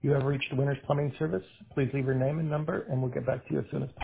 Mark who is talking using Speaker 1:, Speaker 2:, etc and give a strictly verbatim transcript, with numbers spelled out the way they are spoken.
Speaker 1: You have reached Winners Plumbing Service. Please leave your name and number, and we'll get back to you as soon as possible.